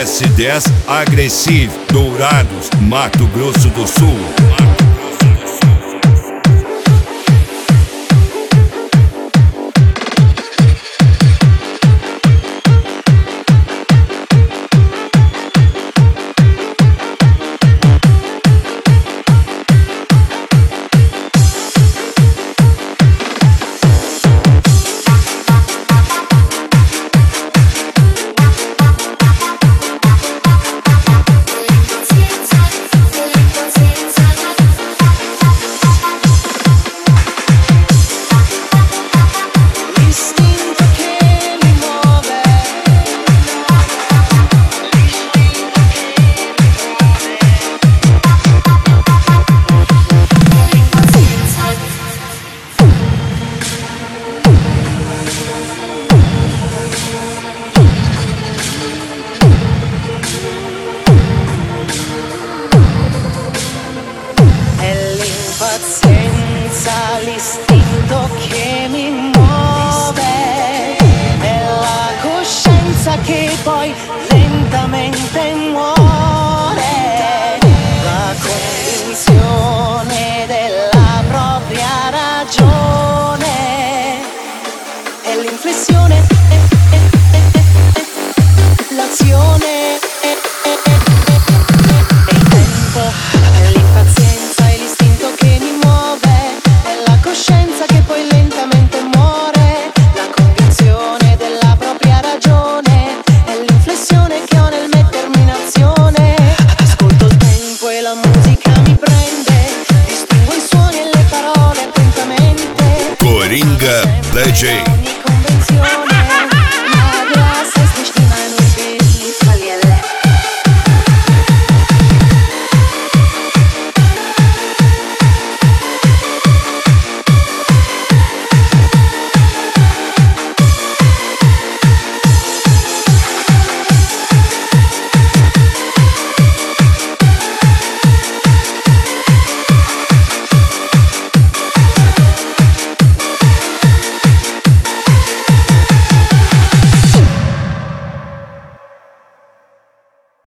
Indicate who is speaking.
Speaker 1: S10 Agressive, Dourados, Mato Grosso do Sul.
Speaker 2: Senza l'istinto che mi muove, è la coscienza che poi lentamente muore, la convinzione della propria ragione, è l'inflessione, l'azione, è il tempo, è l'impazienza, è l'istinto che mi muove, è la coscienza che poi lentamente muore, la convinzione della propria ragione, è l'inflessione che ho nel mettermi in azione. Ascolto il tempo e la musica mi prende, distingo i suoni e le parole attentamente.
Speaker 1: Coringa DJ.
Speaker 2: Ogni convenzione